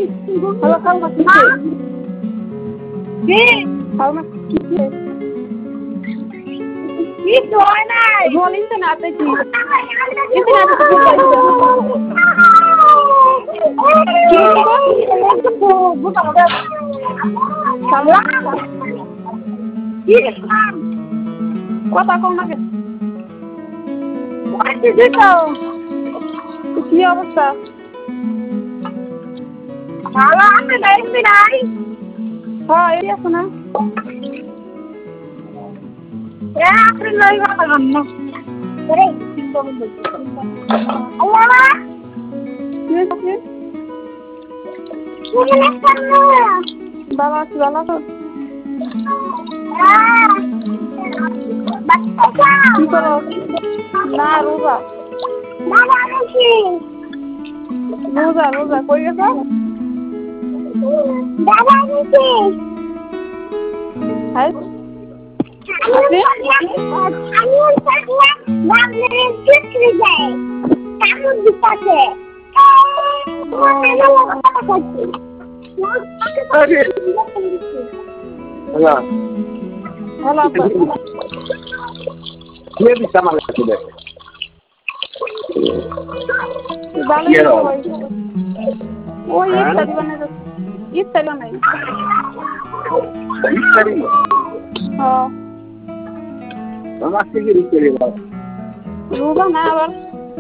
Halo kau masih kau masih itu anai jual internet aja internet itu bukan kota kau nak What is it now? কি অবস্থা ভালো আছে দেখবি নাই হ্যাঁ এই আছে না এ আপনি লই কথা গন্ন আরে আল্লাহ কি আছে কি লাগছে বাবা কি ভালো তো বাচ্চা কি করো না রোজা বাবা নাকি রোজা কই গেছ বাবা নাকি হাই আপনি আমি বাবা দেখতে যাই কামুন দিতে হ্যালো হ্যালো কি দিছা আমার কাছে ওই ইফতারি বানাই ইফতারি হ্যাঁ আমার থেকে ইফতারি রোজা না আবার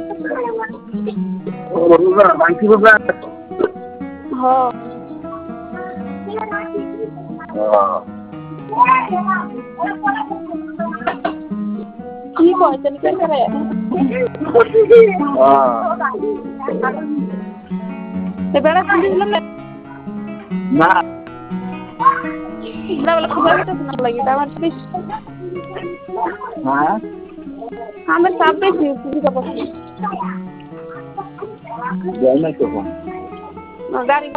রোজা বাকি রোজা হ্যাঁ কি পয়সা নিতে করে বেড়া দিলাম না লাগে আমার আমার চাপ বেশি গাড়ি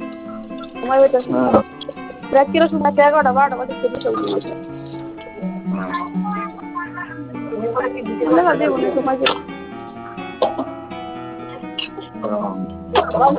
রাত্রির সময় 11টা 12টা বাজে সময়